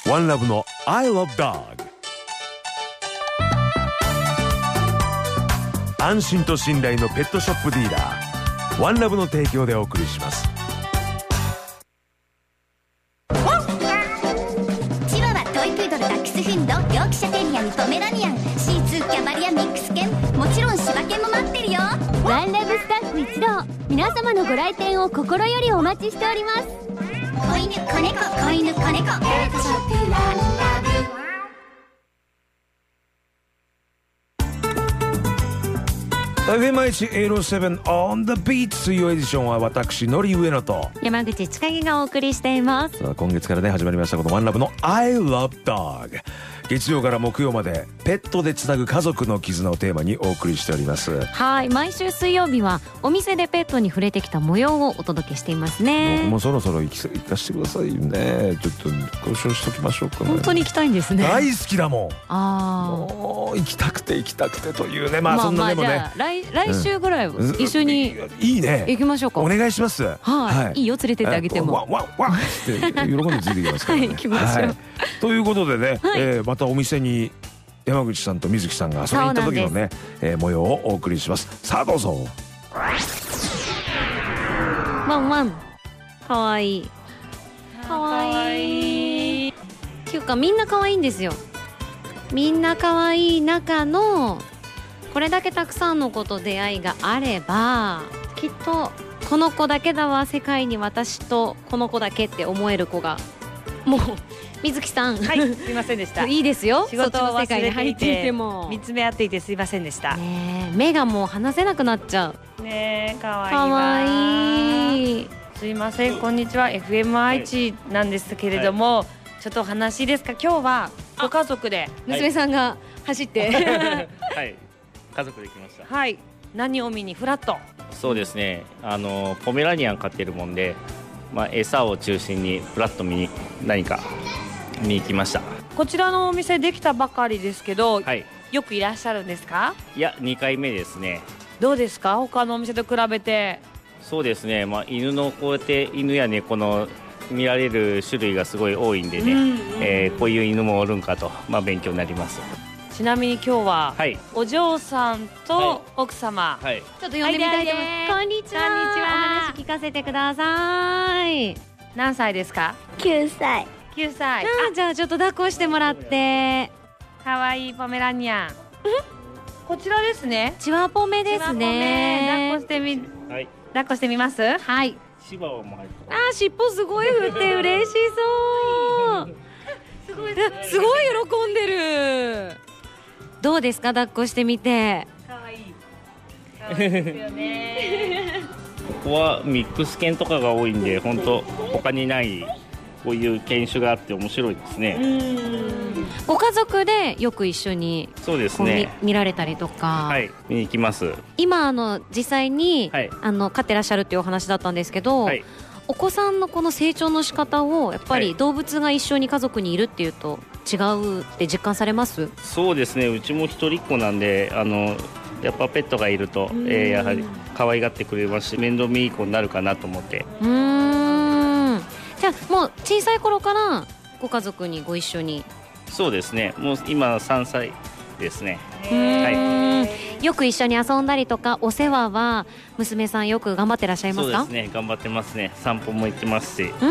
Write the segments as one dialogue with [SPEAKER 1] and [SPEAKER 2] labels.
[SPEAKER 1] ワンラブの I love dog。 安心と信頼のペットショップディーラーワンラブの提供でお送りします。
[SPEAKER 2] チワワ、トイプードル、ダックスフンド、ヨークシャテリアン、ポメラニアン、シーツー、キャバリア、ミックス犬、もちろん柴犬も待ってるよ。
[SPEAKER 3] ワンラブスタッフ一同、皆様のご来店を心よりお待ちしております。
[SPEAKER 2] 子犬、子猫、子犬、子猫、ペットショップワンラブ。
[SPEAKER 1] FM807 on the beat 水曜エディションは私のり上野と
[SPEAKER 4] 山口千景がお送りしています。
[SPEAKER 1] さあ今月からね始まりましたこのワンラブの I love dog。 月曜から木曜までペットでつなぐ家族の絆をテーマにお送りしております。
[SPEAKER 4] はい、毎週水曜日はお店でペットに触れてきた模様をお届けしていますね。
[SPEAKER 1] 僕もそろそろ行かしてくださいね。ちょっと交渉しときましょうかね。
[SPEAKER 4] 本当に行きたいんですね。
[SPEAKER 1] 大好きだもん。
[SPEAKER 4] あ
[SPEAKER 1] もう行きたくてというね。まあそんなでもね、
[SPEAKER 4] じゃあ来週ぐらい一緒に
[SPEAKER 1] いいね
[SPEAKER 4] 行きましょうか。
[SPEAKER 1] お願いします。
[SPEAKER 4] はい、いいよ、連れてってあげても。
[SPEAKER 1] ワンワンワンって喜んでついてきますからね。
[SPEAKER 4] はい、行きましょう。
[SPEAKER 1] ということでね、またお店に山口さんと水木さんが遊びに行った時のね、模様をお送りします。さあどうぞ。
[SPEAKER 4] ワンワン、かわいいかわいいっていうか、みんなかわいいんですよ。みんなかわいい中のこれだけたくさんの子と出会いがあれば、きっとこの子だけだわ、世界に私とこの子だけって思える子が。もう水木さん、
[SPEAKER 5] はい、すいませんでした。
[SPEAKER 4] いいですよ、
[SPEAKER 5] 仕事を
[SPEAKER 4] そっちの世界に入っていても
[SPEAKER 5] 見つめ合っていてすいませんでした。
[SPEAKER 4] ねえ、目がもう離せなくなっちゃう。
[SPEAKER 5] ねえ、かわいい
[SPEAKER 4] か
[SPEAKER 5] わ。
[SPEAKER 4] わいい。
[SPEAKER 5] すいません、こんにちは、 FM 愛知なんですけれども、ちょっとお話いいですか。今日はご家族で、
[SPEAKER 4] 娘さんが走って
[SPEAKER 6] はい、家族で来ました。
[SPEAKER 5] はい、何を見にフラット。
[SPEAKER 6] そうですね、ポメラニアン飼ってるもんで、餌を中心にフラット何か見に行きました。
[SPEAKER 5] こちらのお店できたばかりですけど、
[SPEAKER 6] はい、
[SPEAKER 5] よくいらっしゃるんですか。
[SPEAKER 6] いや2回目ですね。
[SPEAKER 5] どうですか、他のお店と比べて。
[SPEAKER 6] そうですね、犬のこうやって犬や猫の見られる種類がすごい多いんでね、こういう犬もおるんかと、勉強になります。
[SPEAKER 5] ちなみに今日は、
[SPEAKER 6] はい、
[SPEAKER 5] お嬢さんと奥様、
[SPEAKER 6] はい、
[SPEAKER 4] ちょっと呼んでみたいと思います。こんにちは。
[SPEAKER 5] こんにちは。
[SPEAKER 4] お話聞かせてください。
[SPEAKER 5] 何歳ですか。
[SPEAKER 3] 9歳。
[SPEAKER 5] 9歳。
[SPEAKER 4] じゃあちょっと抱っこしてもらって。
[SPEAKER 5] かわいいポメラニアン。こちらですね。
[SPEAKER 4] チワポメですね。
[SPEAKER 5] 抱っこしてみ、
[SPEAKER 6] はい、
[SPEAKER 5] 抱っこしてみます。
[SPEAKER 4] はい。
[SPEAKER 6] シバワも入って
[SPEAKER 4] あー、尻尾すごい振って嬉しそうすごい喜んでる。どうですか、抱っこしてみて。
[SPEAKER 5] かわいい。かわいいですよね。
[SPEAKER 6] ここはミックス犬とかが多いんで、本当他にないこういう犬種があって面白いですね。
[SPEAKER 4] ご家族でよく一緒に
[SPEAKER 6] そうですね、
[SPEAKER 4] 見られたりとか。
[SPEAKER 6] はい、見に行きます。
[SPEAKER 4] 今実際に、
[SPEAKER 6] はい、
[SPEAKER 4] 飼ってらっしゃるっていうお話だったんですけど、
[SPEAKER 6] はい、
[SPEAKER 4] お子さんのこの成長の仕方をやっぱり動物が一緒に家族にいるっていうと違うって実感されます？
[SPEAKER 6] そうですね、うちも一人っ子なんで、やっぱペットがいると、やはり可愛がってくれますし、面倒見いい子になるかなと思って。
[SPEAKER 4] じゃあもう小さい頃からご家族にご一緒に。
[SPEAKER 6] そうですね、もう今3歳ですね。
[SPEAKER 4] はい、よく一緒に遊んだりとか、お世話は娘さんよく頑張ってらっしゃいますか？
[SPEAKER 6] そうですね、頑張ってますね。散歩も行ってますし。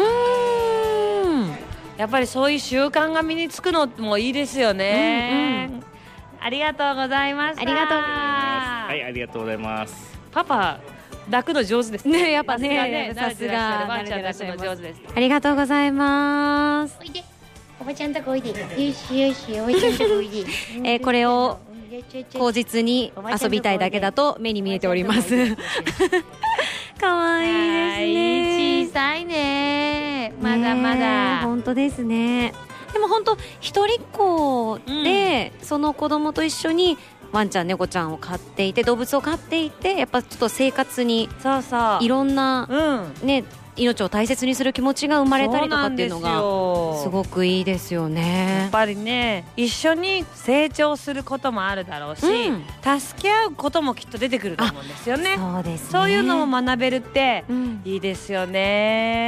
[SPEAKER 5] やっぱりそういう習慣が身につくのもいいですよね。ありがとうございました。
[SPEAKER 4] ありがとうございます。
[SPEAKER 6] はい、ありがとうございます。
[SPEAKER 5] パパ抱くの上手です
[SPEAKER 4] ね。やっぱね、
[SPEAKER 5] さすがワンちゃん抱くの上手です。
[SPEAKER 4] ありがとうございます。
[SPEAKER 2] おいで、おばちゃんとこおいで。よしよし、おばちゃんとこおいで。
[SPEAKER 4] これを口実に遊びたいだけだと目に見えております。かわいいですね。
[SPEAKER 5] 小さいね。まだまだ。
[SPEAKER 4] 本当ですね。でも本当一人っ子で、その子供と一緒にワンちゃん猫ちゃんを飼っていて、動物を飼っていて、やっぱちょっと生活にいろんな、ね、命を大切にする気持ちが生まれたりとかっていうのがすごくいいですよね。
[SPEAKER 5] やっぱりね、一緒に成長することもあるだろうし、助け合うこともきっと出てくると思うんですよね。
[SPEAKER 4] そうですね。
[SPEAKER 5] そういうのも学べるっていいですよね。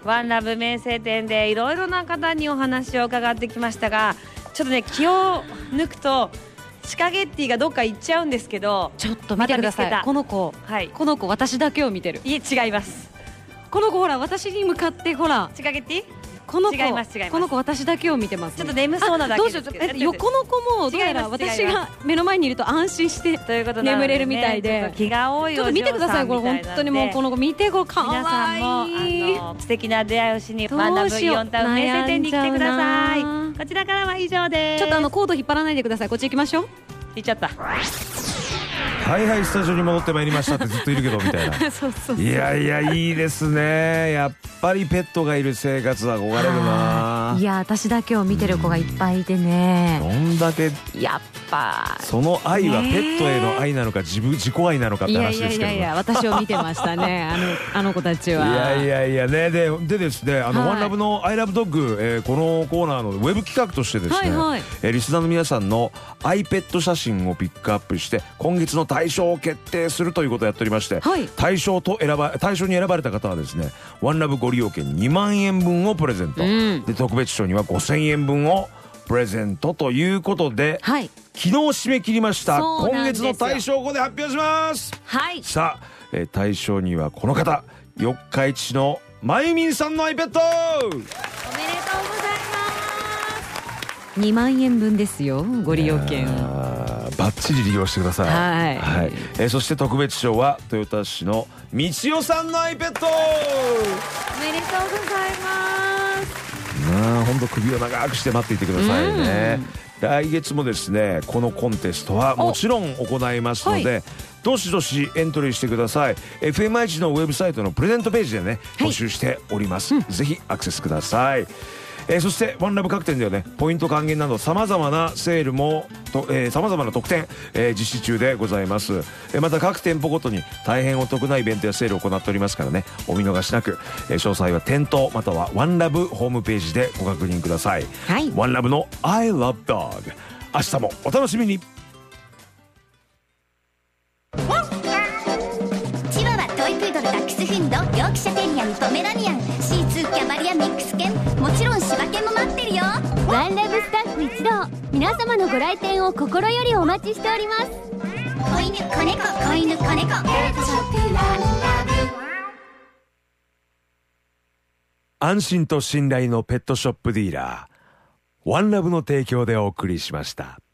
[SPEAKER 5] ワンラブ名声店でいろいろな方にお話を伺ってきましたが、ちょっとね気を抜くとシカゲッティがどっか行っちゃうんですけど、
[SPEAKER 4] ちょっと見てください、
[SPEAKER 5] また見つけた
[SPEAKER 4] この子、
[SPEAKER 5] はい、
[SPEAKER 4] この子私だけを見てる。
[SPEAKER 5] いえ違います。
[SPEAKER 4] この子ほら私に向かってほら、
[SPEAKER 5] シカゲッティ
[SPEAKER 4] この子
[SPEAKER 5] 違います違います。
[SPEAKER 4] この子私だけを見てます、ね、
[SPEAKER 5] ちょっと眠そうなだけですけど、
[SPEAKER 4] どうしよう、横の子もどうやら私が目の前にいると安心して
[SPEAKER 5] ということなので、ね、
[SPEAKER 4] 眠れるみたいで、
[SPEAKER 5] ちょっと気が多い
[SPEAKER 4] ちょっと見てください、これ本当にもうこの子見て、これかわいい。
[SPEAKER 5] 皆さんも素敵な出会いをしにワンラブイオンタウン名声店に来てください。こちらからは以上です。
[SPEAKER 4] ちょっとコード引っ張らないでください。こっち行きましょう。
[SPEAKER 5] 行っちゃった。
[SPEAKER 1] はいはい、スタジオに戻ってまいりましたってずっといるけどみたいな
[SPEAKER 4] そうそうそう、
[SPEAKER 1] いやいやいいですね。やっぱりペットがいる生活は憧れるな。
[SPEAKER 4] いや私だけを見てる子がいっぱいいてね、
[SPEAKER 1] どんだけ
[SPEAKER 4] やっぱ
[SPEAKER 1] その愛はペットへの愛なのか自己愛なのかって話ですけど、
[SPEAKER 4] いや私を見てましたねあの子たちは。
[SPEAKER 1] いやね、でですね、ワンラブの I love dog、このコーナーのウェブ企画としてですね、リスナーの皆さんのアイペット写真をピックアップして今月の対象を決定するということをやっておりまして、対象に選ばれた方はですね、ワンラブご利用券2万円分をプレゼント、で特別賞には5000円分をプレゼントということで、昨日締め切りました。今月の対象をここで発表します。さあ、対象にはこの方、四日市のまゆみんさんのアイペット、
[SPEAKER 4] おめでとうございます。2万円分ですよ、ご利用券。
[SPEAKER 1] バッチリ利用してください。そして特別賞は豊田市のみちおさんのアイペット、お
[SPEAKER 4] めでとうございます。
[SPEAKER 1] 本当首を長くして待っていてくださいね。来月もですね、このコンテストはもちろん行いますので、どしどしエントリーしてください。 FMI のウェブサイトのプレゼントページでね募集しております、ぜひアクセスください。そしてワンラブ各店ではね、ポイント還元などさまざまなセールもさまざまな特典、実施中でございます。また各店舗ごとに大変お得なイベントやセールを行っておりますからね、お見逃しなく。詳細は店頭またはワンラブホームページでご確認ください。ワンラブの I love dog、 明日もお楽しみに。
[SPEAKER 2] チワワ、トイプードル、ダックスフンド、ヨークシャテリアン、ポメラニアン、シーツー、キャバリア、ミックス犬、もちろん柴犬も待ってるよ。
[SPEAKER 3] ワンラブスタッフ一同、皆様のご来店を心よりお待ちしております。
[SPEAKER 2] 子犬、子猫、子犬、子猫、ペットショップワンラブ。
[SPEAKER 1] 安心と信頼のペットショップディーラー、ワンラブの提供でお送りしました。